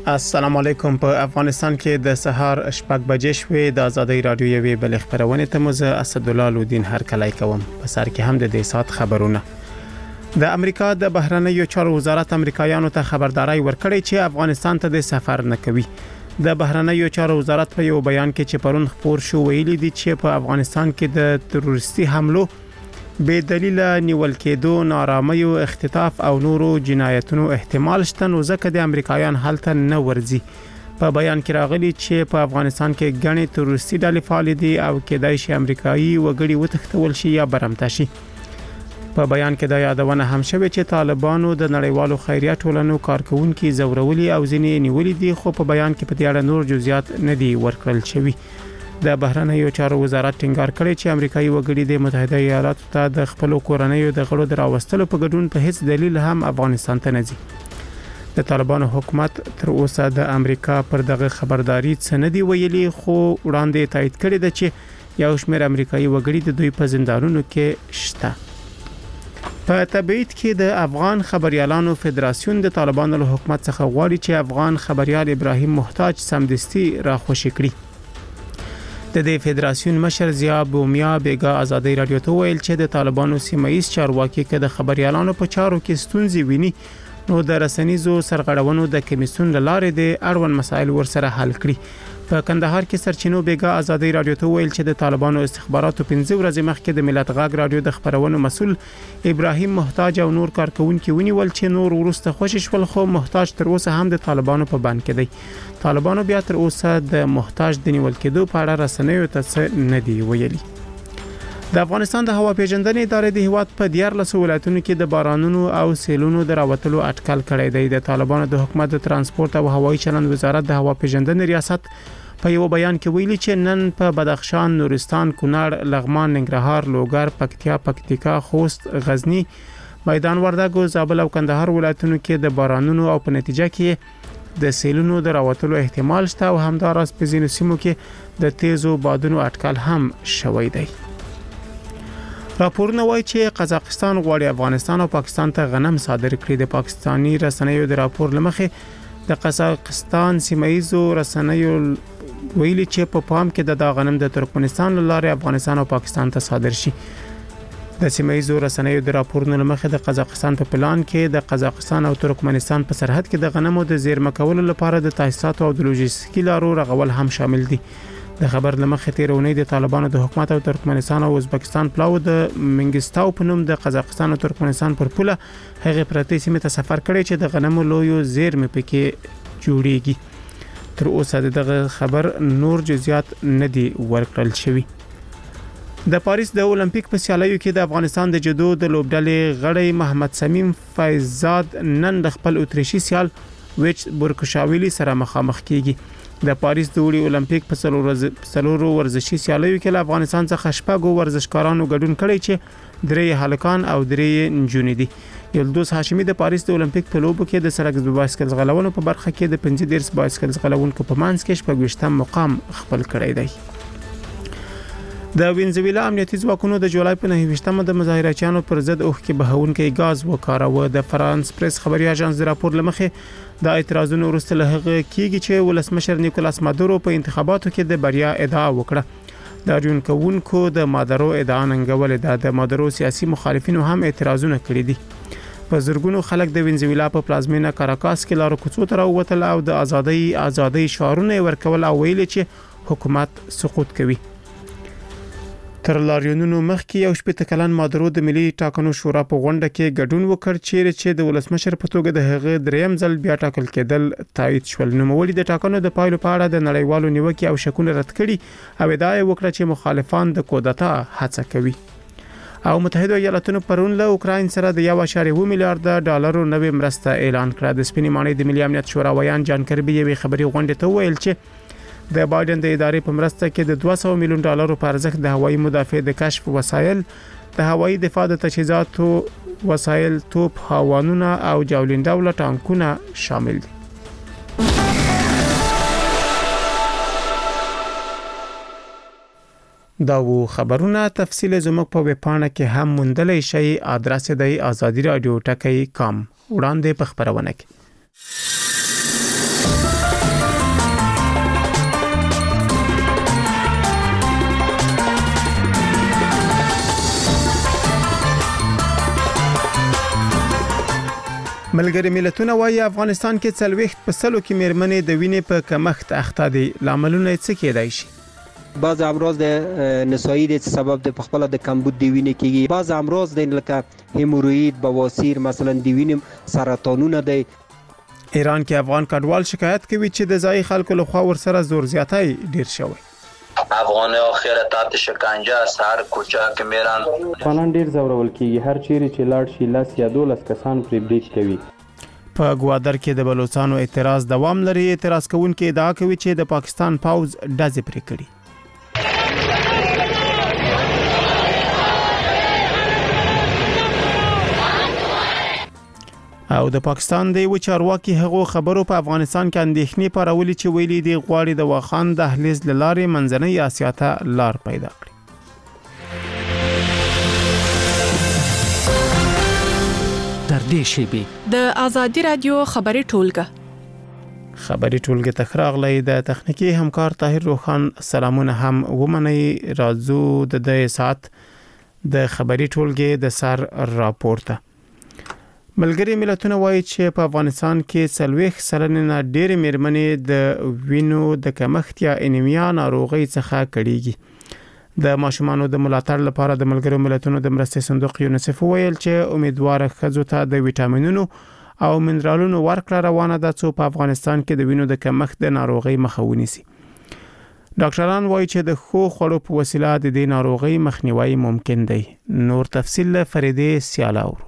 السلام علیکم. په افغانستان کې د سهار شپږ بجې شوې. د ازادۍ رادیو یوې بل خبرونه ته مزه اسد الله لودین هر کله کوم. په سر کې هم د دې سات خبرونه. د امریکا د بهرنیو چارو وزارت امریکایانو ته خبرداري ورکړې چې افغانستان ته د سفر نه کوي. د بهرنیو چارو وزارت په یو بیان کې چې پرون خبر شو ویلي دي چې په افغانستان کې د تروریستي حملو به دلیل نیول کېدو، نارامۍ او اختطاف او نورو جنایتونو احتمال شته، نو ځکه د امریکایان هلته نه ورځي. په بیان کې راغلي چې په افغانستان کې غني تروریستي ډلې فعال دي او کېدای شي امریکایي وګړي وتښتول شي یا برمته شي. په بیان کې دا یادونه هم شوه چې طالبانو د نړیوالو خیریه ټولنو کارکونکو زورولي او ځینې نیولې دي، خو په بیان کې په دې اړه نور جزئیات نه دي ورکړل شوی. د بهرنیو چارو وزارت ټینګار کړی چې امریکایي وګړي د متحده ایالاتو ته د خپل کورنیو د غړو دراوستلو په ګډون په هیڅ دلیل هم افغانستان ته نه ځي. د طالبانو حکومت تر اوسه د امریکا پر دغه خبرداري څه نه دی ویلي، خو وړاندې تایید کړی دی چې یو شمېر امریکایي وګړي د دوی په زندانونو کې شته. په تبعید کې د افغان خبريالانو فدراسیون د طالبانو له حکومت څخه غواړي چې افغان خبريال ابراهیم محتاج سمدستي راخوشي کړي. د دې فدراسیون مشر ضیا بومیا بیګا ازادۍ رادیو ته ویل چې د طالبانو سیمایي چارواکي کې د خبريالانو په چارو کې ستونزې ویني، نو د رسنیزو سرغړونو د کمیسیون لاره د اړوند مسایل ورسره حل کړي. په کندهار کې سرچینو بیګا ازادۍ رادیو ته ویل چې د طالبانو استخباراتو 15 ورځې مخکې د ملت غاګ رادیو د خبرونو مسول ابراهیم محتاج او نور کارکونکو ونیول چې نور ورسته خوشی شول، خو محتاج تر اوسه هم د طالبانو په بند کې دی. طالبانو بیا تر اوسه د محتاج د نیول کېدو په اړه رسنیو ته څه نه دی ویلي. د افغانستان د هوا پیژندنې ادارې د هیواد په 14 ولایتونو کې د بارانونو او سیلونو د راوتلو اټکل کړی دی. د طالبانو د حکومت د ترانسپورت او هوایي چلند وزارت د هوا پیژندنې ریاست په یو بیان کې ویلي چې نن په بدخشان، نورستان، کونړ، لغمان، ننګرهار، لوګر، پکتیکا، خوست، غزنی، میدان وردګ، زابل او کندهار ولایتونو کې د بارانونو او په نتیجه کې د سیلونو د راوتلو احتمال شته او همداراز په ځینو سیمو کې د تیزو بادونو اټکل هم شوی دی. راپورونه وایي چې قزاقستان غواړي افغانستان او پاکستان ته غنم صادر کړي. د پاکستانی رسنیو د راپور لمخې د قزاقستان سیمایي رسنیو ویلي چې په پام کې د غنم د ترکمنستان لاره افغانستان او پاکستان ته صادر شي. د سیمایي رسنیو د راپورونو لمخې د قزاقستان په پلان کې د قزاقستان او ترکمنستان په سرحد کې د غنمو د زیرمه کولو لپاره د تاسیسات او د لوجستیکي لارو رغول هم شامل دي. د خبر لمخې تیرونی د طالبانو د حکومت او ترکمنستان او ازبکستان پلاو د منګستاو په نوم د قزاقستان او ترکمنستان پر پوله هغه پرتې سیمه ته سفر کړی چې د غنمو لویو زیرمه پکې جوړیږي. تر اوسه دغه خبر نور جزئیات نه دی ورکړل شوی. د پاریس د اولمپیک په سیالیو کې د افغانستان د جودو د لوبډلې غړی محمد سمیم فیضزاد نن د خپل اتریشي سیال ویچ بورکشاویلی سره مخامخ کیږي. د پاریس د وړي اولمپیک په څلورو ورزشي سیالیو کې له افغانستان څخه شپږو ورزشکارانو ګډون کړی چې 3 هلکان او 3 نجونې دي. یلدوس هاشمی د پاریس د اولمپیک په لوبو کې د سړک بایسکل ځغلولو په برخه کې د 15 بایسکل ځغلونکو په منځ کې 28م مقام خپل کړی دی. د وینزویلا امنیتي ځواکونو د جولای په 29مه د مظاهرچیانو پر ضد اوښکې بهونکي غاز وکاراوه. د فرانس پریس خبري اژانس د راپور لمخې د اعتراضونو وروسته له هغه کېږي چې ولسمشر نیکولاس مادورو په انتخاباتو کې د بریا ادعا وکړه. د ریونکوونکو د مادورو ادعا ننګولې ده. د مادورو سیاسي مخالفینو هم اعتراضونه کړي دي. په زرګونو خلک د وینزویلا په پلازمینه کاراکاس کې لارو کوڅو ته راووتل او د ازادۍ شعارونه ورکول او ویل چې حکومت سقوط کوي. تر لاریونونو مخکې یو شپږ کلن مادورو د ملي ټاکنو شورا په غونډه کې ګډون وکړ چې د ولسمشر په توګه د هغه دریم ځل بیا ټاکل کېدل تایید شول. نوموړي د ټاکنو د پایلو په اړه د نړیوالو نیوکې او شکونه رد کړي او ادعا وکړه چې مخالفان د کودتا هڅه کوي. او متحده ایالاتونو پرون له اوکراین سره د 1.2 میلیارډ ډالرو نوې مرسته اعلان کړه. د سپینې ماڼۍ د ملي امنیت شورا ویان جان کربي یوې خبري غونډه ته ویل چې د بایدن د ادارې په مرسته کې د 200 میلیون ډالرو په ارزښت د هوایي مدافع د کشف وسایل، د هوایي دفاع د تجهیزاتو وسایل، توپ هاوانونه او جاولین ډوله ټانکونه شامل دي. دا و خبرونه تفصیل زموږ په ویب پاڼه کې هم موندلای شئ. ادرس دی azadi radio.com. وړاندې په خبرونه کې ملګری ملتونه وايي افغانستان کې 40 په سلو کې میرمنې د وینې په کمښت اخته دي. لاملونه څه کېدای شي؟ بعض امراض د نسایی د سبب د خپل د کمبود دی وینې کېږي. بعض امراض د لکه هیموروید، بواسیر، مثلا د وینې سرطانونه دی. ایران کې افغان کډوال شکایت کوي چې د ځای خلکو لخوا ورسره زور زیاتی ډیر شوی. افغاني اخر تحت شکنجه سر کوچه کې میران افغانان ډیر زورول کیږي. هر چیرې چې لاړ شي لاس یا 12 کسان پرې بریک کوي. په ګوادر کې د بلوچستانو اعتراض دوام لري. اعتراض کوونکي ادعا کوي چې د پاکستان پوز ډزې پرې کړي. او د پاکستان د یو چارواکي هغو خبرو په افغانستان کې اندېښنې پارولې چې ویلي دی غواړي د واخان دهلیز لارې منځنۍ اسیا ته لار پیدا کړي. در دې شیبې د آزادي رادیو خبري ټولګه ته خراغلی د تخنیکی همکار طاهر روخان سلامونه هم ومني. راځو د دې سات د خبري ټولګه د سر راپورته. ملګری ملتونه وایي چې په افغانستان کې 40 سلنه ډېر میرمنې د وینو د کمښت یا انیمیا ناروغي څخه کړيږي. د ماشومانو د ملاتړ لپاره د ملګرو ملتونو د مرستې صندوق یونیسف ویل چې امیدوار ښځو ته د ویټامینونو او منرالونو ورکړه روانه ده چې په افغانستان کې د وینو د کمښت د ناروغي مخه ونیسي. ډاکټران وایي چې د خو خوړو په وسیله د دې ناروغي مخنیوي ممکن دی. نور تفصیل فریدې سیالاور.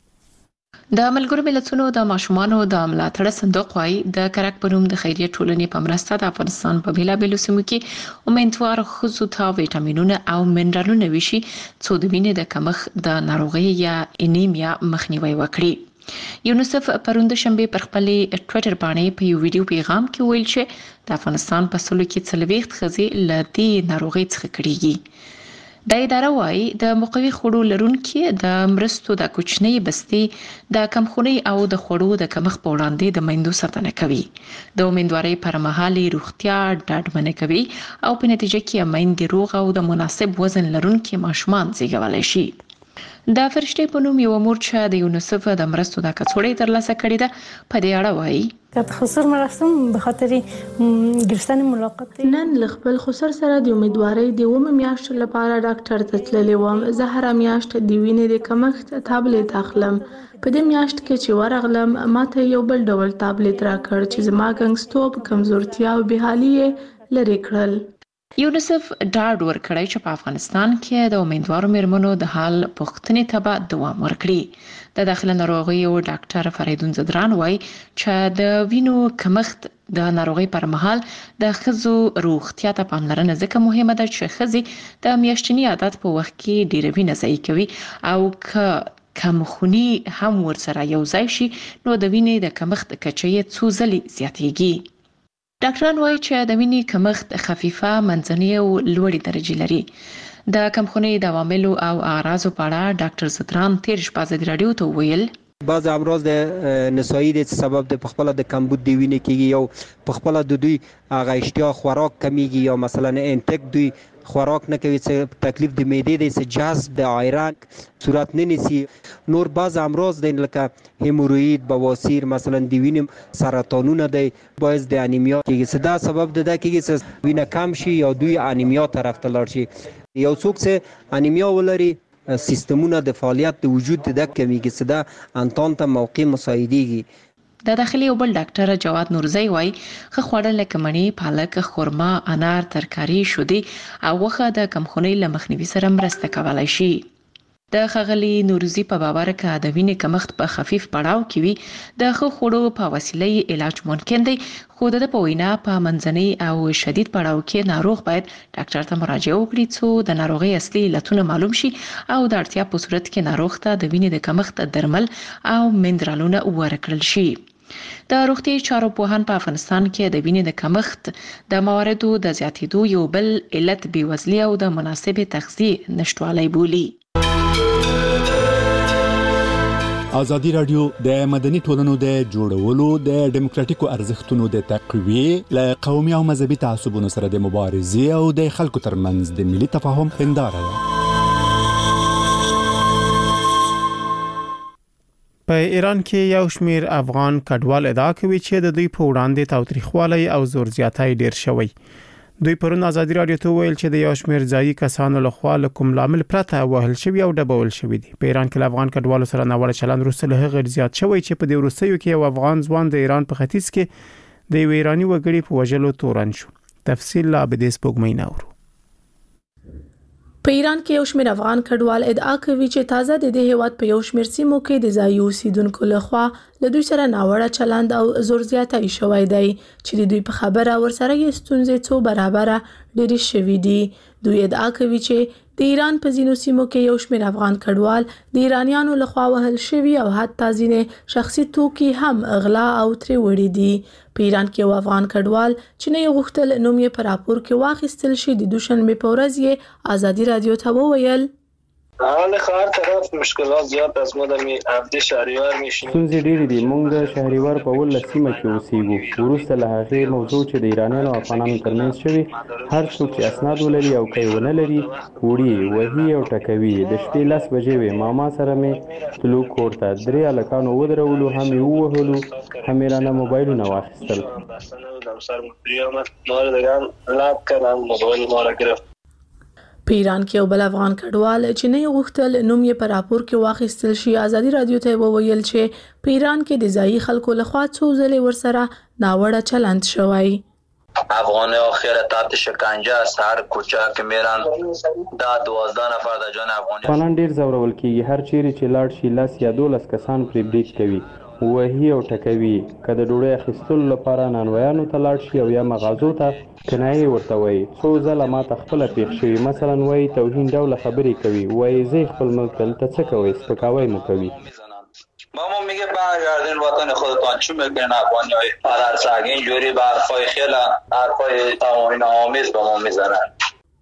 د ملګرو ملتونو د ماشومانو د ملاتړ صندوق وايي د کرک پروم د خیریه ټولنې په مرسته د افغانستان په بیلابیلو سیمو کې امیدوار ښځو ته ویټامینونه او منرالونه وشي چې د وینې د کمښت د ناروغي یا انیمیا مخنیوي وکړي. یونیسف پروند شنبه پر خپل ټوئیټر باندې په یو ویډیو پیغام کې ویل چې د افغانستان په سلو کې 40 ښځې له دې ناروغي څخه کړيږي. د اداره وايي د مقوي خوړو لرونکي د مرستو د کوچنی بستي د کمخونی او د خوړو د کمښت په وړاندې د میندو ساتنه کوي. د امیدوارۍ پر مهال روغتیا ډاډمنه کوي او په نتیجه کې میندې روغ او د مناسب وزن لرونکي ماشومان زیږولای شي. د فرشتي په نوم یو مور چې د یونیسف د مرستو د کڅوړې ترلاسه کړې ده په دې اړه وایي خسر مراسم به خاطر ګرستان ملاقات نن ل خپل خسر سره د امیدوارۍ د ومه میاشت لپاره ډاکټر ته تللی وم. زه هر میاشت د وینې د کمښت تابلیت اخلم. په دې میاشت کې چې ورغلم ماته یو بل ډول تابلیت راکړ چې زما ګنګستوب، کمزورتیا او بحالي لري کړل. یونیسف ډاډ ورکړی چې په افغانستان کې د امیدوارو میرمنو د حال پوښتنې ته به دوام ورکړي. د داخله ناروغیو ډاکټر فریدون زدران وایي چې د وینو کمښت د ناروغي پر مهال د ښځو روغتیا ته پاملرنه ځکه مهمه ده چې ښځې د میاشتني عادت په وخت کې ډېر وینه ضایع کوي او کمخونی هم ورسره یو ځای شي نو د وینې د کمښت کچه یې څو ځلې زیاتېږي. ډاکټران وایي چې د وینې کمښت خفیفه، منځنۍ او لوړې درجې لري. د کمخونی د عواملو او اعراضو په اړه ډاکټر زدران تیر شپه ازادي رادیو ته ویل بعض امراض د نسایی د سبب د خپل د کمبود دی وینې کېږي او په خپل د دوی هغه اشتها خوراک کمیږي یا مثلا انټیک دوی خوراک نه کوي چې تکلیف د معدې د جذب د آیرن صورت نه نیسي. نور بعض امراض د لکه هیموروید، بواسیر، مثلا د وینې سرطانونه دی باعث د انیمیا کېږي. دا سبب د کېږي چې وینه کم شي یا دوی انیمیا طرف ته لاړ شي. یو څوک چې انیمیا ولري سیستمونه د فعالیت د وجود د کمیږي چې دا انتان ته موقع مساعدېږي. د داخلي یو بل ډاکټر جواد نورزی وایي ښه خواړه لکه مڼې، پالک، خرما، انار، ترکاري، شودې او غوښه د کمخونۍ له مخنیوي سره مرسته کولای شي. د ښاغلي نورزي په باور که د وینې کمښت په خفیف پړاو کې وي د ښه خوړو په وسیله علاج ممکن دی، خو د په وینا په منځنۍ او شدید پړاو کې ناروغ باید ډاکټر ته مراجعه وکړي څو د ناروغۍ اصلي علتونه معلوم شي او د اړتیا په صورت کې ناروغ ته د وینې د کمښت درمل او منرالونه ورکړل شي. د روغتي چارو پوهان په افغانستان کې د وینې د کمښت د مواردو د زیاتېدو یو بل علت بېوزلي او د مناسبې تغذیې نشتوالی بولي. آزادي رادیو د مدني ټولنو د جوړولو، د ډیموکراتیکو ارزښتونو د تقویې، له قومي او مذهبي تعصبونو سره د مبارزې او د خلکو ترمنځ د ملي تفاهم هنداره ده. په ایران کې یو شمیر افغان کډوال ادعا کوي چې د دوی په وړاندې تاوتریخوالی او زور زیاتی ډیر شوی. دوی پرون ازادي رادیو ته ویل چې د یو شمیر ځایي کسانو لخوا له کوم لامل پرته وهل شوی او ډبول شوی دي. په ایران کې افغان کډوالو سره ناوړه چلند وروسته له هغه زیات شوی چې په دې وروستیو کې یو افغان ځوان د ایران په ختیځ کې د یو ایرانی وګړي په وژلو تورن شو. تفصیل لا به دې سپوږمۍ ناورو. په ایران کې یو شمېر افغان کډوال ادعا کوي چې تازه د دې هیواد په یو شمېر سیمو کې د ځایي اوسیدونکو لخوا له دوی سره ناوړه چلند او زور زیاتی شوی دی چې د دوی په خبره ورسره یې ستونزې څو برابره ډېرې شوي دي. دوی ادعا کوي چې د ایران په ځینو سیمو کې یو شمېر افغان کډوال د ایرانیانو لخوا وهل شوي او حتی ځینې شخصي توکي هم غلا او ترې وړي دي. په ایران کې یو افغان کډوال چې نه غوښتل نوم یې په راپور کې واخیستل شي د دوشنبه په ورځ یې ازادي رادیو ته وویل حال خار طرف مشکلات زیات از ما دمی هفته شهریور میشیم. ستونزې ډېرې دي. موږ د شهریور په 18 سیمه کې اوسېږو. وروسته له هغې موضوع چې د ایرانیانو او افغانانو ترمنځ شوي، هر څوک چې اسناد ولري او که یې ونه لري وړي، وهي او ټکوي. د شپې 10 بجې وې، ماما سره مې تلو کور ته. 3 هلکانو ودرولو، هم یې ووهلو، هم یې رانه موبایلونه واخیستل. په ایران کې یو بل افغان کډوال چې نه غوښتل نوم یې په راپور کې واخیستل شي ازادي رادیو ته وویل چې په ایران کې د ځایي خلکو لخوا څو ځلې ورسره ناوړه چلند شوی. افغان آخر تحت شکنجه است. هر کوچه که میرن 12 نفر د جان افغانان ډیر زورول کیږي. هر چیرې چې لاړ شي 10 یا 12 کسان پرې بریک کوي، وهي او ټکوي. که د ډوډۍ اخیستلو لپاره نانوایانو ته لاړ شي او یا مغازو ته، کنایې ورته وایي. څو ځله ما ته خپله پېښ شوي. مثلا وایي توهین ډوله خبرې کوي. وایي زه خپل ملک دلته څه کوئ، سپکاوی مو کوي. ماما میگه برگردین وطن خودتان، چی میگن افغانیای فرارسگ اینجوری به حرفای خیلی حرفای توهین‌آمیز به ما میزنن.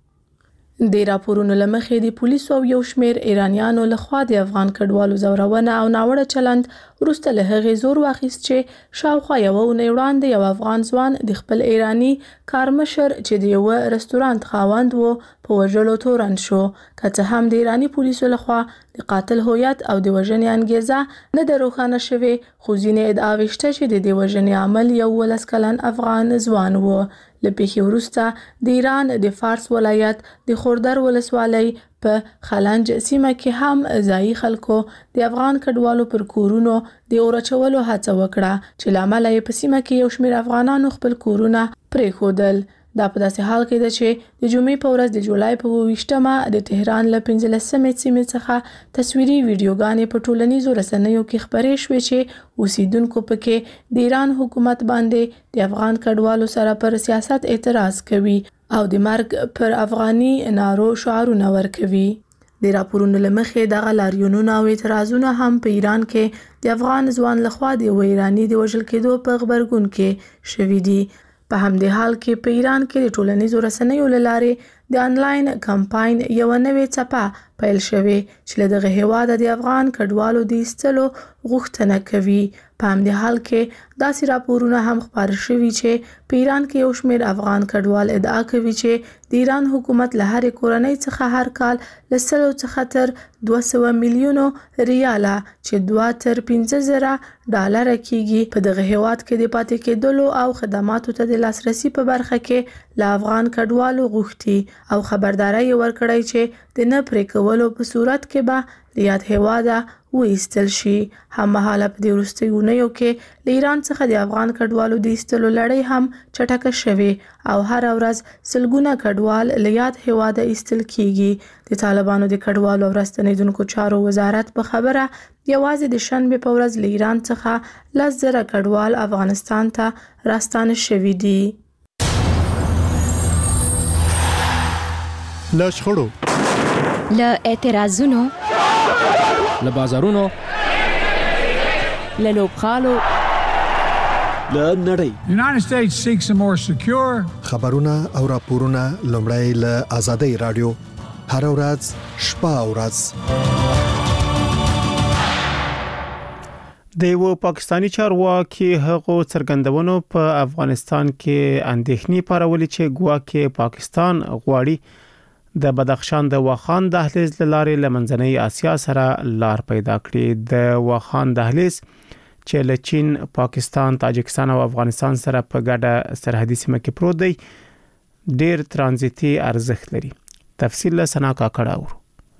د راپورونو لمخې د پولیسو او یو شمېر ایرانیانو لخوا د افغان کډوالو زورونه او ناوړه چلند وروسته له هغې زور واخیست چې شاوخوا یوه اونۍ وړاندې یو افغان ځوان د خپل ایراني کارمشر چې د یوه رستورانت خاوند و په وژلو تورن شو. که څه هم د ایراني پولیسو لخوا د قاتل هویت او د وژنې انګیزه نه ده روښانه شوې، خو ځینې ادعاوې شته چې د دې وژنې عمل یو 18 کلن افغان ځوان و. له پیښې وروسته د ایران د فارس ولایت د خوردر ولسوالۍ په خلنج سیمه کې هم ځایي خلکو د افغان کډوالو پر کورونو د اور اچولو هڅه وکړه چې له امله یې په سیمه کې یو شمېر افغانانو خپل کورونه پرېښودل. دا په داسې حال کې ده چې د جمعې په ورځ د جولای په 28مه د تهران له 15مې سیمې څخه تصویري ویډیوګانې په ټولنیزو رسنیو کې خپرې شوې چې اوسیدونکو پکې د ایران حکومت باندې د افغان کډوالو سره پر سیاست اعتراض کوي او د مرګ پر افغاني نارو شعارونه ورکوي. د راپورونو لمخې دغه لاریونونه او اعتراضونه هم په ایران کې د افغان ځوان لخوا د یو ایراني د وژل کېدو په غبرګون کې شوي دي. په همدې حال کې په ایران کې د ټولنیزو رسنیو له لارې د انلاین کمپاین یو نوې څپه پیل شوې چې له دغه هیواده د افغان کډوالو د ایستلو غوښتنه کوي. په همدې حال کې داسې راپورونه هم خپاره شوي چې په ایران کې یو شمېر افغان کډوال ادعا کوي چې د ایران حکومت له هرې کورنۍ څخه هر کال له 100 څخه تر 200 میلیونو ریاله چې 2 تر 15 زره ډالر کېږي په دغه هیواد کې د پاتې کېدلو او خدماتو ته د لاسرسي په برخه کې له افغان کډوالو غوښتي او خبرداري ورکړی چې د نه پرې کولو په صورت کې به له یاد هیواده وایستل شي. هممهاله په دې وروستیو اونیو کې له ایران څخه د افغان کډوالو د ایستلو لړۍ هم چټکه شوې او هر ورځ سلګونه کډوال له یاد هیواده ایستل کیږي. د طالبانو د کډوالو او راستنیدونکو چارو وزارت په خبره یوازې د شنبې په ورځ له ایران څخه 10,000 کډوال افغانستان ته راستانه شوي دي. له شخړو، له اعتراضونو، له بازارونو، له لوبغالو، له نړۍ. United States seeks a more secure. خبرونه او راپورونه لومړی له آزادۍ رادیو هر ورځ شپه او ورځ. د یو پاکستانی چارواکي هغو څرګندونو په افغانستان کې اندېښنې پارولې چې ګواکې پاکستان غواړي د بدخشان د واخان دهلیز لارې لمنځنۍ اسیا سره لار پیدا کړې. د واخان دهلیز چې له چین، پاکستان، تاجکستان او افغانستان سره په ګډه سرحدي سیمه کې پروت دی ډېر ترانزیتي ارزښت لري. تفصیل له سنا کاکړه.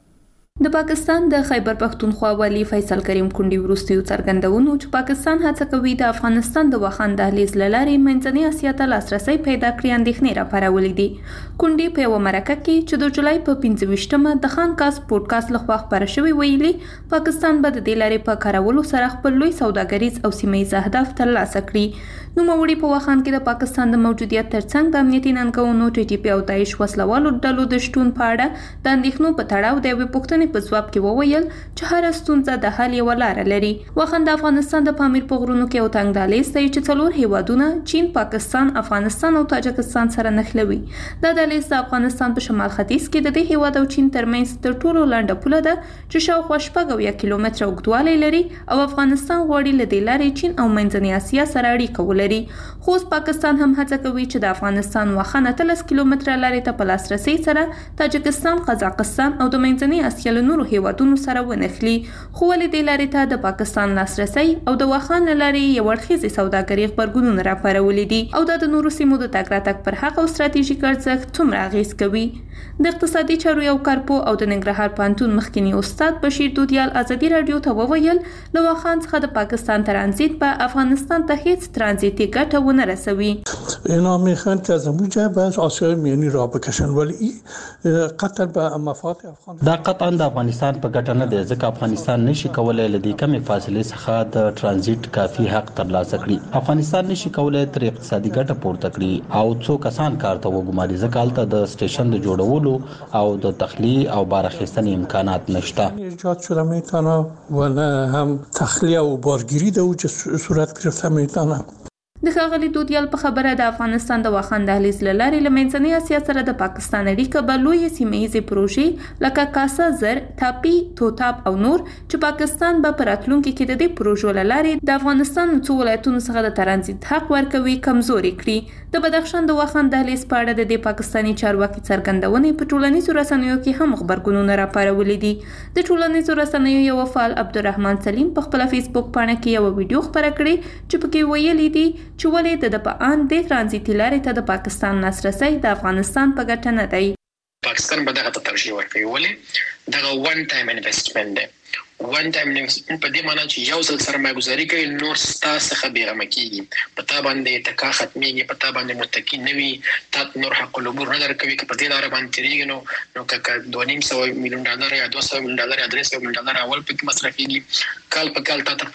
د پاکستان د خیبر پختونخوا والی فیصل کریم کونډي وروستیو څرګندونو چې پاکستان هڅه کوي د افغانستان د واخان دهلیز لارې منځنۍ اسیا ته لاسرسي پیدا کړي اندېښنې راپارولې دي. کونډي په یو مرکه کې چې د جولای په 25مه د خان کاس پودکاسټ لخوا خبره شوې ویلي پاکستان به د دې لارې په کارولو سره خپل لوی سوداګریز او سیمه‌ییز اهداف ترلاسه کړي. نو موري په واخان کې د پاکستان د موجودیت ترڅنګ د امنیتي ننګونو TTP او داعش وسلوالو ډلو د شتون په اړه د اندېښنو په تړاو د یوې پوښتنې په ځواب کې وویل چې هر ستونزه د حل یو لار لري. واخان د افغانستان د پامیر په غرونو کې یو تنګ دهلیز دی چې څلور هیوادونه چین، پاکستان، افغانستان او تاجکستان سره نښلوي. دا دهلیز د افغانستان په شمال ختیځ کې د دې هیواد او چین ترمنځ تر ټولو لنډه پوله ده چې شاوخوا 1 کیلومتره اوږدوالی لري او افغانستان غواړي له دې لارې چین او منځنۍ اسیا سره اړیکه ولري. خو پاکستان هم هڅه کوي چې د افغانستان واخان 13 کیلومتره لارې ته په لاسرسي سره تاجکستان، قزاقستان او د منځنۍ اسیا له نورو هیوادونو سره ونښلي. خو ولې دې لارې ته د پاکستان لاسرسي او د واخان لارې یو اړخیزې سوداګري خبرګونونه راپارولې دي او د نورو سیمو د تګ راتګ پر حق او ستراتیژیک ارزښت څومره اغیز کوي. د اقتصادي چارو یو کارپو او د ننګرهار پوهنتون مخکینی استاد بشیر دودیال ازادي رادیو ته وویل له واخان څخه د پاکستان ترانزیت په افغانستان ته هیڅ ترانزیتي ګټه ونه رسوي. اینا میخوان که از اونجا به آسیای میانی را بکشن ولی قطعا به مفاد افغانستان دا قطعا د افغانستان په ګټه نه دی ځکه افغانستان نشي کولای له دې کمې فاصلې څخه د ترانزیت کافي حق ترلاسه کړي. افغانستان نشي کولای تر اقتصادي ګټه پورته کړي او څو کسان کار ته وګماري ځکه هلته د سټیشن د جوړولو او د تخلیه او بار اخیستنې امکانات نشته. ایجاد شده میتونه و نه هم تخلیه او بارگیری ده چې صورت گرفته میتونه. د ښاغلي دودیال په خبره د افغانستان د واخان دهلیز له لارې له منځنۍ اسیا سره د پاکستان اړیکه به لویې سیمه‌ییزې پروژې لکه کاسا زر، تاپي، توتاب او نور چې پاکستان به په راتلونکي کې د دې پروژو له لارې د افغانستان څو ولایتونو څخه د ترانزیت حق ورکوي کمزوري کړي. د بدخشان د واخان دهلیز په اړه د دې پاکستاني چارواکي څرګندونې په ټولنیزو رسنیو کې هم خبرګونونه راپارولې دي. د ټولنیزو رسنیو یو فعال عبدالرحمن سلیم په خپل فیسبوک پاڼه کې یو ویډیو خبره کړې چې پکې ویلي دي چې ولې د پان د ترانزیتي لارې ته د پاکستان لاسرسي د افغانستان په ګټه نه دی. پاکستان به دغه ترجیح ورکوي ولې دغه وان ټایم انویسټمنټ دی. وان ټایم انویسټمنټ په دې معنی چې یو ځل سرمایه گذاري کوي نور ستا څخه بیغمه کیږي، په تا باندې تکا ختميږي، په تا باندې متکی نوي، تا نور حق العبور نه درکوي. که په دې لار باندې تیریږي نو که $2.5 میلیون یا $200 میلیون یا $300 میلیون اول پکې مصرفيږي، کال په کال تا ته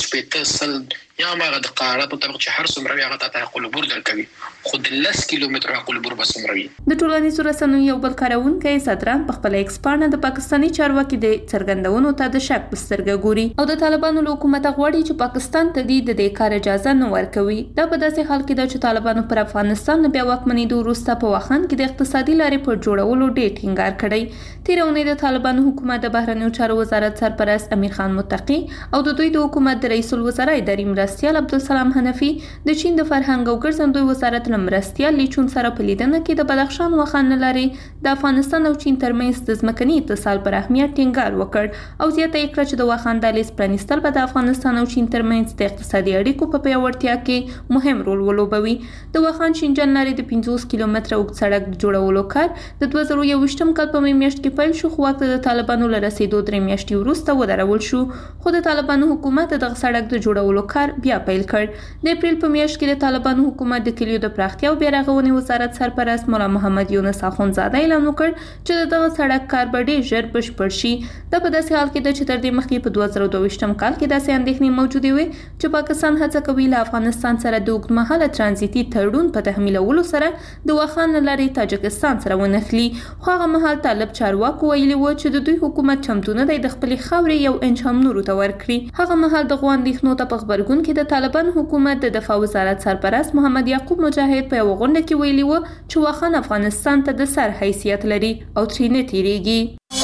500 یا هغه د قرارداد مطابق چې هر څومره هغه ته حق العبور درکوي، خو د 10 کیلومتر حق العبور به څومره وي. د ټولنیزو رسنیو یو بل کارونکی صدران په خپل ایکس پاڼه د پاکستاني چارواکي د څرګندونو ته د شک په سترګه ګوري او د طالبانو له حکومت غواړي چې پاکستان ته د دې کار اجازه نه ورکوي. دا په داسې حال کې ده چې طالبانو پر افغانستان بیا واکمنۍ وروسته په واخان کې د اقتصادي لارې په جوړولو ډېر ټینګار کړی. تیر اونۍ د طالبانو حکومت د بهرنیو چارو وزارت سرپرست امیر خان متقی او د دوی د حکومت د رئیس الوزرا اداري مرستیال عبدالسلام حنفي د چین د فرهنګ او ګرځندوی وزارت مرستیال لیچون سره په لیدنه کې د بدخشان واخان لارې د افغانستان او چین ترمنځ د ځمکني اتصال پر اهمیت ټینګار وکړ او زیاته یې کړه چې د واخان دهلیز پرانیستل به د افغانستان او چین ترمنځ د اقتصادي اړیکو په پیاوړتیا کې مهم رول ولوبوي. د واخان شینجان لارې د 50 کیلومتره اوږد سړک جوړولو کار د 2021م کال په میاشت کې پیل شو، خو وخت د طالبانو له رسیدو 3 میاشتې وروسته ودرول شو. خو د طالبانو حکومت دغه سړک د جوړولو کار بیا پیل کړ. د اپریل په میاشت کې د طالبانو حکومت د کلیو د پراختیا او بیارغونې وزارت سرپرست مولا محمد یونس اخونزاده اعلان وکړ چې دغه سړک کار به ډېر ژر بشپړ شي. دا په داسې حال کې ده چې تر دې مخکې په 2022م کال کې داسې اندېښنې موجودې وې چې پاکستان هڅه کوي له افغانستان سره د اوږدمهاله ترانزیتي تړون په تحمیلولو سره د واخان له لارې تاجکستان سره ونښلي. خو هغه مهال طالب چارواکو ویلي و چې د دوی حکومت چمتو نه دی د خپلې خاورې یو انچ هم نورو ته ورکړي. هغه مهال دغو اندېښنو ته په غبرګون کې د طالبان حکومت د دفاع وزارت سرپرست محمد یعقوب مجاهد په یوه غونډه کې ویلي و چې واخان افغانستان ته د سر حیثیت لري او ترې نه تیریږي.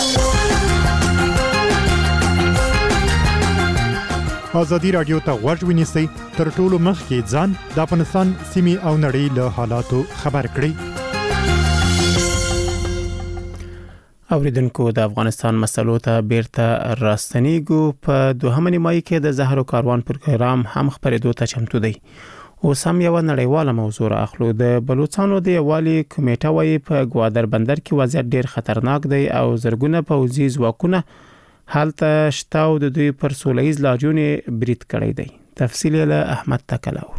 ازادي رادیو ته غوږ ونیسئ، تر ټولو مخکې ځان د افغانستان سیمې او نړۍ له حالاتو خبر کړئ. اوریدونکو د افغانستان مسلو ته بیرته راستنیږو. په دوهمه نیمایي کې د زهر کاروان پروګرام هم خبرېدو ته چمتو دی. اوس هم یو نړیواله موضوع اخلو. د بلوچستان د یوالي کمیټه وايي په ګوادر بندر کې وضعیت ډیر خطرناک دی او زرګونه پوځي ځواکونه حالت شته او د دوی پر سولهییز لاریون برید کړی دی. تفصیل له احمد تکلاور.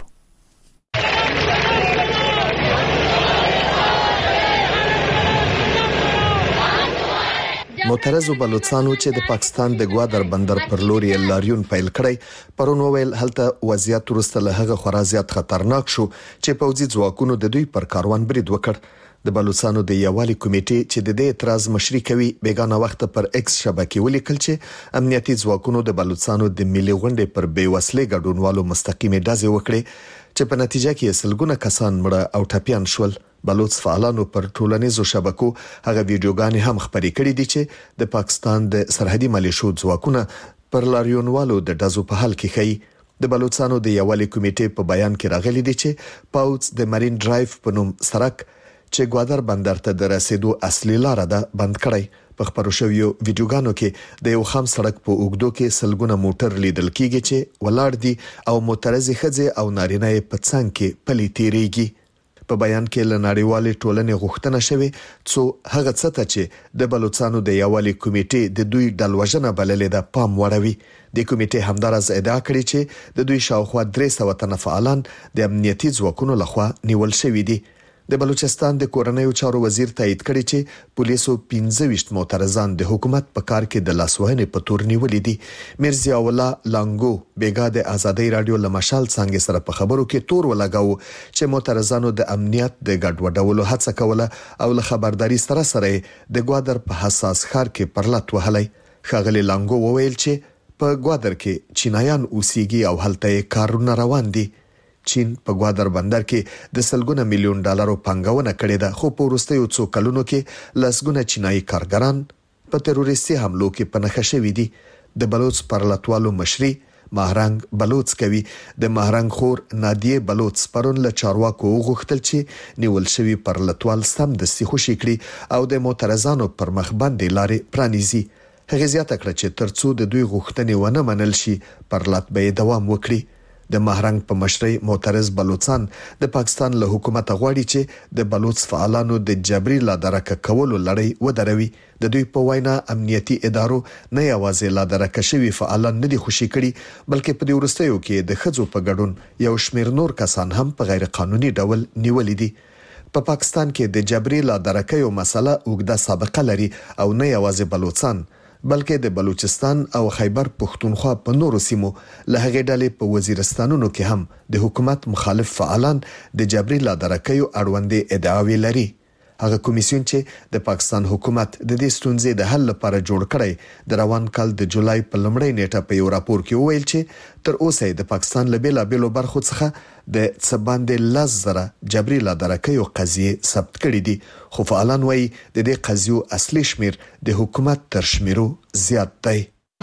معترضو بلوچستانو چې د پاکستان د ګوادر بندر پر لوري لاریون پیل کړی پرون ویل هلته وضعیت ورسته له هغه خورا زیات خطرناک شو چې پوځي ځواکونو د دوی پر کاروان برید وکړ. د بلوچستانو د یوالي کمیټې چې د دې اعتراض مشري کوي بیگانه وخت پر ایکس شبکې ولیکل چې امنیتي ځواکونو د بلوچستانو د ملي غونډې پر بیوسلې ګډونوالو مستقیمه ډزې وکړې چې په نتیجه کې سلګونه کسان مړه او ټپيان شول. بلوچ فعالانو پر ټولنیزو شبکو هغه ویډیوګانې هم خپرې کړې دي چې د پاکستان د سرحدي ملیشو ځواکونه پر لاریونوالو د ډزو په حال کې ښيي. د بلوچستانو د یوالي کمیټې په بیان کې راغلي دي چې پاوڅ د مارین ډرایو په نوم سړک چې ګوادر بندر ته د رسیدو اصلي لار ده بند کړی. په خبرو شویو ویډیوګانو کې د یو خام سړک په اوږدو کې سلګونه موټر لیدل کیږي چې ولاړ دي او معترضي ښځې او نارینه په څنګ کې پلي تیریږي. په بیان کې له نړیوالې ټولنې غوښتنه شوې څو هغه څه ته چې د بلوچستانو د یوالي کمیټې د دوی ډلوژنه بللې ده پام وړوي. د کمیټې همدارز ادعا کړې چې د دوی شاوخوا 300 تنه فعالان د امنیتي ځواکونو لخوا نیول شوي دي. د بلوچستان د کورنیو چارو وزیر تایید کړی چې پولیسو 25 معترضان د حکومت په کار کې د لاسوهنې په تور نیولې دي. مرزا الله لانګو بیګا د آزادۍ رادیو لمشال څنګه سره په خبرو کې تور ولګاو چې معترضانو د امنیت د ګډوډولو هڅه کوله او له خبرداري سره د ګوادر په حساس ښار کې پرلط وهلای. ښاغلي لانګو وویل چې په ګوادر کې چینایان اوسېږي او هلته کارونه روان دي. چین په ګوادر بندر کې د سلګونه میلیون ډالرو پانګونه کړې ده خو په وروستیو څو کلونو کې لسګونه چینایي کارګران په تروریستي حملو کې پنهخه شوي دي. د بلوچ پرلطوالو مشري مهرنګ بلوچ کوي. د مهرنګ خور نادیه بلوچ پرون له چارواکو غوښتل چې نیول شوی پرلطوال سم د خوشي کړي او د معترضانو پر مخ باندې لارې پرانیزي. هغه زیاته کړه چې ترڅو د دوی غوښتنې ونه منل شي پرلط به دوام وکړي. د مهرنګ په مشرۍ معترض بلوچستان د پاکستان له حکومت غواړي چې د بلوچ فعالانو د جبري لادرکه کولو لړۍ ودروي. د دوی په وینا امنیتي ادارو نه یوازې لادرکه شوی فعالان نه دي خوشي کړي بلکې په دې وروستیو کې د ښځو په ګډون یو شمېر نور کسان هم په غیر قانوني ډول نیولې دي. په پاکستان کې د جبري لادرکه یو مسله اوږده سابقه لري او نه یوازې بلوچستان بلکې د بلوچستان او خیبر پښتونخوا په نورو سیمو له هغې ډلې په وزیرستانونو کې هم د حکومت مخالف فعالان د جبري لادرکیو اړوندې ادعاوې لري. هغه کمیسیون چې د پاکستان حکومت د دې ستونزې د حل لپاره جوړ کړی د روان کال د جولای په لومړۍ نیټه په یو راپور کې وویل چې تر اوسه د پاکستان له بیلابېلو برخو څخه د څه باندې 10,000 جبري لادرکیو قضیې ثبت کړي دي خو فعالان وایي د دې قضیو اصلي شمیر د حکومت تر شمیرو زیات دی.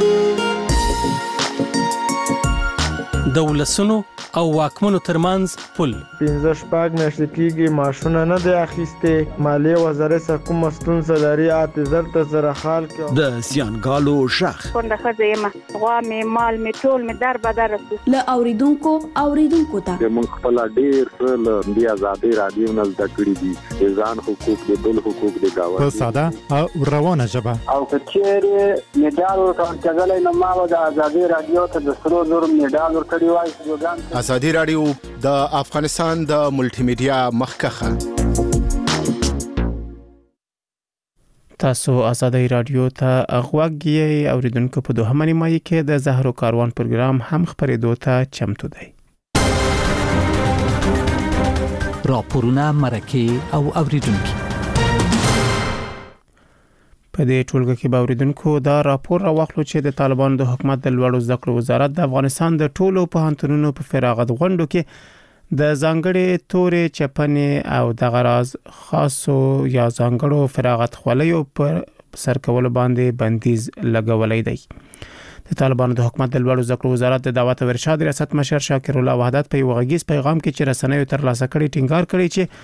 د ولسونو او واکمنو ترمنځ پل 15 میاشتې کېږي معاشونه نه دی اخیستې. مالیې وزارت څخه کومه ستونزه لري اعتذار ته زره خال کې د زیانګالو شخ څنګه خځه یم غوا می مال می ټول می در بدر ل اوریدونکو ته موږ خپل ډیر له دی آزادۍ رادیو نه زده کړی دي ځان حقوق د بل حقوق د گاوه په ساده او روانه ژبه او کچېره میډال ورکړل نو ما د آزادۍ رادیو ته د سرو زر میډال ورکړی وای. آزادۍ رادیو د افغانستان د ملټي میډیا مخکخه. تاسو آزادۍ رادیو ته غوږی اوریدونکو. په دوهمه نیمایي کې د زهر کاروان پروګرام هم خبرېدو ته چمتو دی. راپورونه مرکه او اوریدونکو په دې ټولګه کې به اوریدونکو دا راپور راوخلو چې د طالبانو د حکومت د لوړو زده کړو وزارت د افغانستان د ټولو پوهنتونونو په فراغت غونډو کې د ځانګړي تورې چپنې او د غراض خاصو یا ځانګړو فراغت خوليو پر سر کول باندې بندیز لګولای دی. د طالبانو د حکومت د لوړو زده کړو وزارت د دعوت او ارشاد ریاست مشر شاکر الله وحدت په یو غږیز پیغام کې چې رسنیو تر لاسه کړي ټینګار کړي چې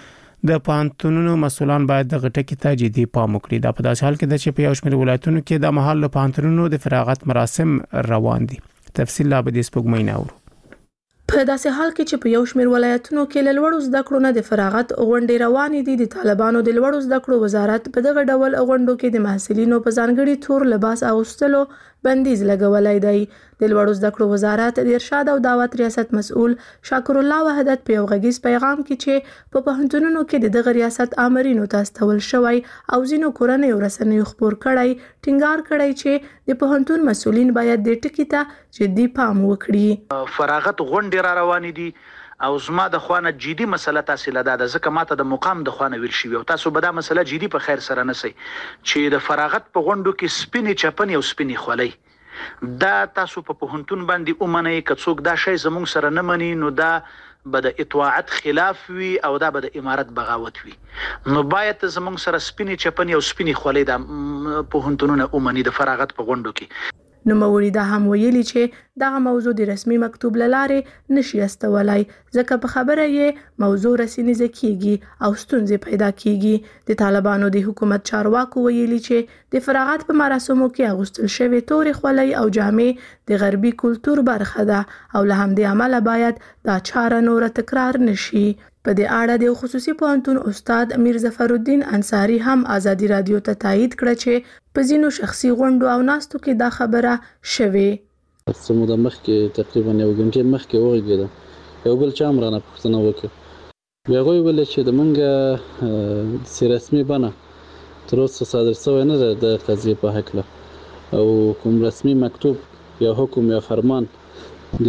د پوهنتونونو مسولان باید د غټکی ته جدي پام وکړي. دا په داسې حال کې ده چې په یو شمېر ولایتونو کې د مهال پوهنتونونو د فراغت مراسم روان دي. تفصیل لا به د سپوږمۍ نه اورو. په داسې حال کې چې په یو شمېر ولایتونو کې له لوړو زده کړو نه د فراغت غونډې روانې دي، د طالبانو د لوړو زده کړو وزارت په دغه ډول غونډو کې د محصلینو په ځانګړي تور لباس اغوستلو بندیز لګولای دی. د لوړو زده کړو وزارت د ارشاد او دعوت ریاست مسؤل شاکر الله وحدت په یو غږیز پیغام کې چې په پوهنتونونو کې د دغه ریاست آمرینو ته استول شوی او ځینو کورنیو رسنیو خبر کړی ټینګار کړی چې د پوهنتون مسؤلین باید د ټکی ته جدي پام وکړي. فراغت غونډې را روانې دي او زما د خوانه جدي مسله تاسو لدا ده، ځکه ماته د مقام د خوانه ویل شي او تاسو به دا مسله جدي په خیر سره نسی چې د فراغت په غونډو کې سپینې چپنې او سپینې خولۍ دا تاسو په پوهنتون باندې اومنئ. که څوک دا شی زموږ سره نه مني نو دا به د اطاعت خلاف وي او دا به د امارت بغاوت وي. نو باید زموږ سره سپینې چپنې او سپینې خولۍ د پوهنتونونو اومني د فراغت په غونډو کې. نوموړي دا هم ویلي چې دغه موضوع د رسمي مکتوب لاره نشي استولای، ځکه په خبره یې موضوع رسینیزه کیږي او ستونزې پیدا کیږي. د طالبانو د حکومت چارواکو ویلي چې د فراغت په مراسمو کې اغوستل شوی تورې خولۍ او جامې د غربي کلتور برخه ده او له همدې امله باید دا چاره نور تکرار نشي. په دې اړه د خصوصي پوهنتون استاد میر ظفر الدین انصاری هم آزادي رادیو ته تایید کړ چې په ځینو شخصي غونډو او ناستو کې دا خبره شوې. سمو د مخکې تقریبا یو غنټه مخکې وغږېده، یو بل چا مرانه پوښتنه وکړه، بیا غوي ول چې د منګه سی رسمي بنه تر اوسه صادر شوی نه ده د قضیې په حق له او کوم رسمي مکتوب یا حکم یا فرمان د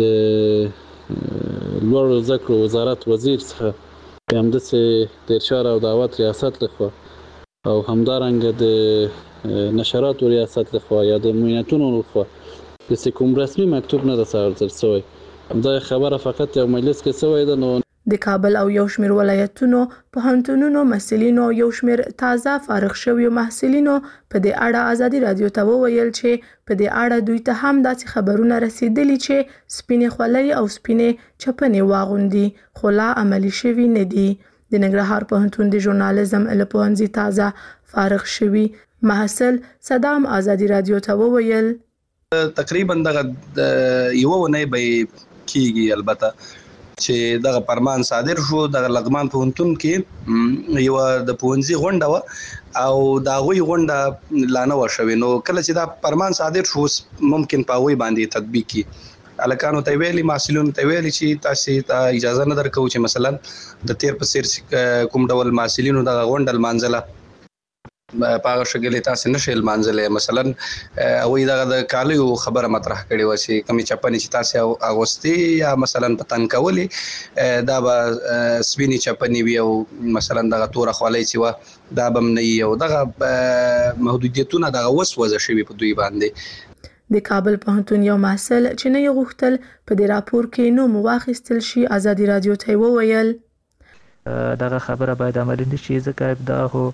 لوړو زده کړو وزارت وزیر څخه همداسې د ارشاد او دعوت ریاست لخوا او همدارنګه د نشراتو ریاست لخوا یا د معاونتونو لخوا د کوم رسمي مکتوب نه ده صادر شوی. دا خبره فقط یو مجلس کې شوی ده. نو د کابل او یو شمېر ولایتونو پوهنتونونو مسؤلینو یو شمېر تازه فارغ شویو محصلینو په دې اړه آزادي رادیو ته وویل چې په دې اړه دوی ته هم داسې خبرونه رسیدلي چې سپینې خولۍ او سپینې چپنې واغوندي، خو لا عملي شوي نه دي. د ننګرهار پوهنتون د ژورنالیزم له پوهنځي تازه فارغ شوي محصل صدام آزادي رادیو ته وویل تقریبا دغه یو ونه به کیږي البته چې دغه فرمان صادر شو. دغه لغمان پوهنتون کې یو د پوهنځي غونډه و او دا غوي غونډه لانه وشوي. نو کله چې دا فرمان صادر شو ممکن په وی باندې تطبیق کی الکانو ته ویلي محصلینو ته ویلي چې تاسو ته اجازه نه درکو چې مثلا د تیر په سیر کوم ډول محصلینو دغه غونډه لمانځله پاغه شګلې تاسو نشئ لمانځلې. مثلا وې دغه د کالیو خبره مطرح کړي و چې کمی چپنې چې تاسو اغوستي یا مثلا پتن کولی دا به سپینې چپنې وي او مثلا دغه توره خولۍ چې و دا به نه یو دغه محدودیتونه دغه وسوځه شوي په دوی باندې. د کابل پوهنتون یو محصل چې نه غوښتل په دې راپور کې نوم واخیستل شي آزادي رادیو ته وویل دغه خبره باید عملي نشي، ځکه دا هو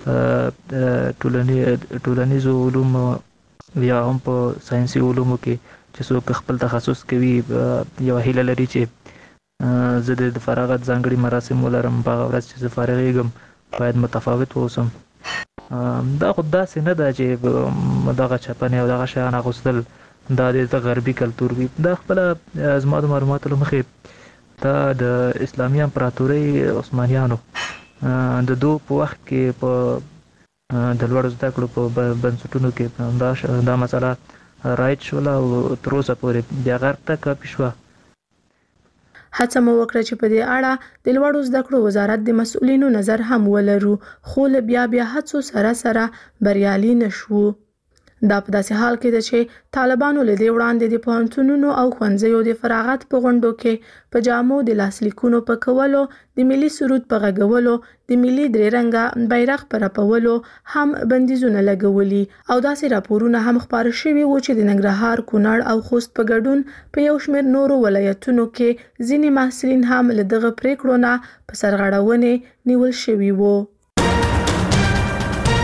ټولنیزو علوم یا هم په ساينسي علومو کې چې څوک خپل تخصص کوي یو هیله لري چې زه د فراغت ځانګړي مراسم ولرم، په ورځ چې زه فارغېږم باید متفاوت اوسم. دا خو داسې نه ده چې دغه چپنې او دغه شیان اغوستل دا د غربي کلتور وي. دا خپله زما د معلوماتو له مخې دا د اسلامي امپراتورۍ عثمانیانو د دو په وخت کې په د لوړو زده کړو په بنسټونو کې دا مسله رایټ شوله او تر اوسه پورې بیا غرب ته کاپي شوه. هڅه مو وکړه چې په دې اړه د لوړو زده کړو وزارت د مسؤلینو نظر هم ولرو، خو له بیا هڅو سره بریالي نشو. دا په داسې حال کې ده چې طالبانو له دې وړاندې د پوهنتونونو او ښوونځیو د فراغت په غونډو کې په جامو د لاسلیکونو په کولو، د ملي سرود په غږولو، د ملي درې رنګه بیرغ په رپولو هم بندیزونه لګولي او داسې راپورونه هم خپاره شوي وو چې د ننګرهار، کونړ او خوست په ګډون په یو شمېر نورو ولایتونو کې ځینې محصلین هم له دغه پریکړو نه په سرغړونې نیول شوي وو.